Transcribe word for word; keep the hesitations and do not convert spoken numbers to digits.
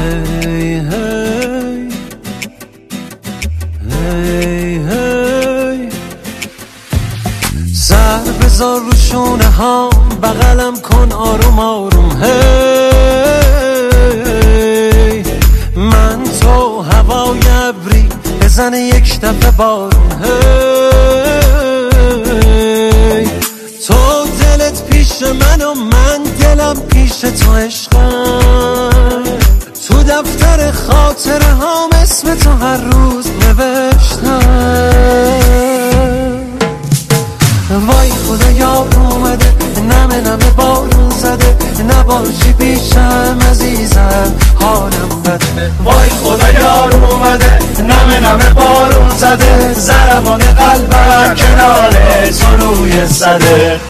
هی هی هی هی سر بذار رو شونه ها بغلم کن آروم آروم هی من تو هوای ابری بزنه یک دفعه بارون هی تو دلت پیش من و من دلم پیش تو عشقم تو دفتر خاطره هام اسم تو هر روز نوشتم وای خدا یار اومده نمه نمه بارون زده نباشی پیشم عزیزم حالم بده وای خدا یار اومده نمه نمه بارون زده ضربان قلبم کنار تو روی صده